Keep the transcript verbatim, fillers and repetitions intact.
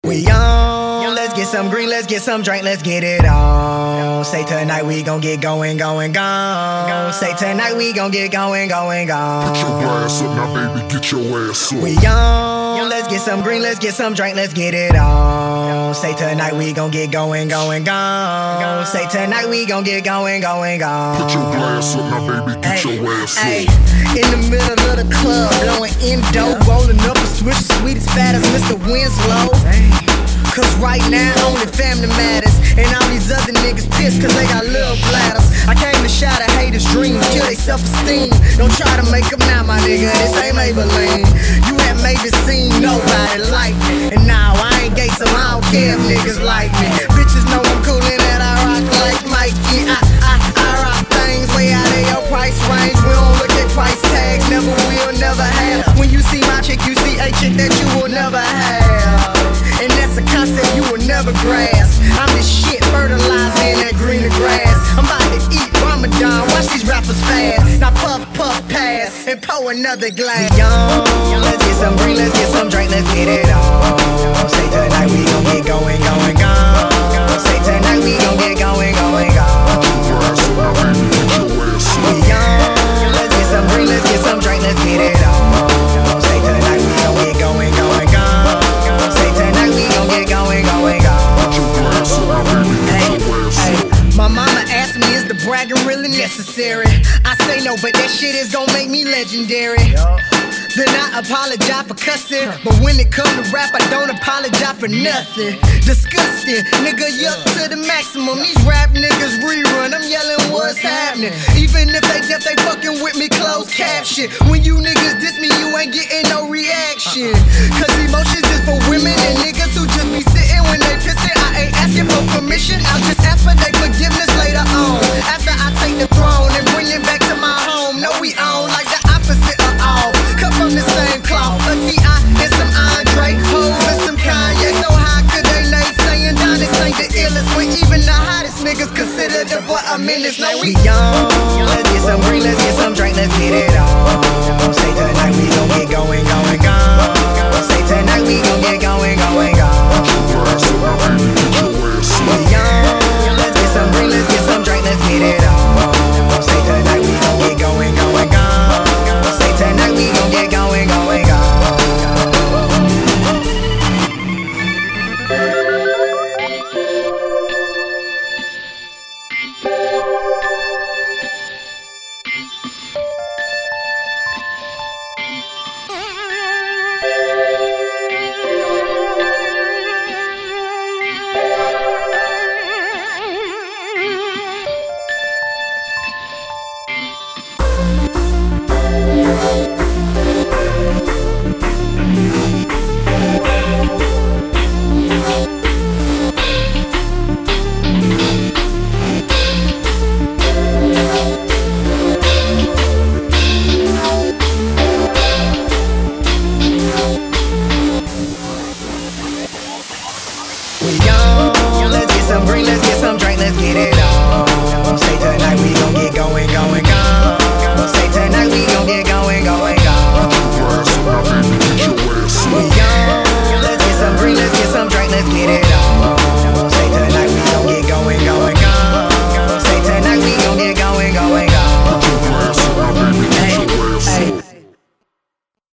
We on, let's get some green, let's get some drink, let's get it on. Say tonight we gon' get going, going, gone. Say tonight we gon' get going, going, gone. Get your ass up now, baby, get your ass up. We on, let's get some green, let's get some drink, let's get it on. Say tonight we gon' get going, going, gone. Say tonight we gon' get going, going, gone. Get your glass up now, baby, get Ay, your ass ay. up. In the middle of the club, blowing endo, rolling up a switch, sweet as fat as Mister Winslow. Cause right now only family matters, and all these other niggas pissed cause they got little bladders. I came to shatter haters' dreams, kill they self-esteem. Don't try to make them now, my nigga, this ain't Maybelline. You have made it seem nobody like me, and now I ain't gay so I don't care if niggas like me. Bitches know I'm cool and that I rock like Mikey. I, I, I rock things way out of your price range. We don't look at price tags, never will, never have. When you see my chick, you see a chick that you will never have. And that's a concept you will never grasp. I'm the shit, fertilizing that greener grass. I'm about to eat Ramadan, watch these rappers fast. Now puff, puff, pass, and pour another glass. We on, let's get some green, let's get some drink, let's get it on. Say tonight we gon' get going, going, gone. Say tonight we gon' get going, going, gone. We on, let's get some green, let's get some drink, let's get it on. Say tonight we gon' get going, going, gone. Say tonight we gon' get going, going, gone. Hey, hey. My mama asked me, is the bragging really necessary? I say no, but that shit is gon' make me legendary. Then I apologize for cussing, but when it come to rap, I don't apologize for nothing. Disgusting, nigga, yuck to the maximum. These rap niggas rerun, I'm yelling what's happening. Even if they deaf, they fucking with me, closed caption. When you niggas diss me, you ain't getting no reaction. Cause emotions is for women and niggas who just be sitting when they pissin'. I ain't asking for permission, I'll just ask for their forgiveness later on. After I take the throne and bring it back to my home. No, we own like the opposite of all. Cut from the same cloth, a T I and some Andre, Hov and some Kanye. So how could they name saying down this ain't the illest when even the hottest niggas consider the boy a menace? No, we on, let's get some green, let's get some drink, let's get it on. Say tonight we gon' get going, going.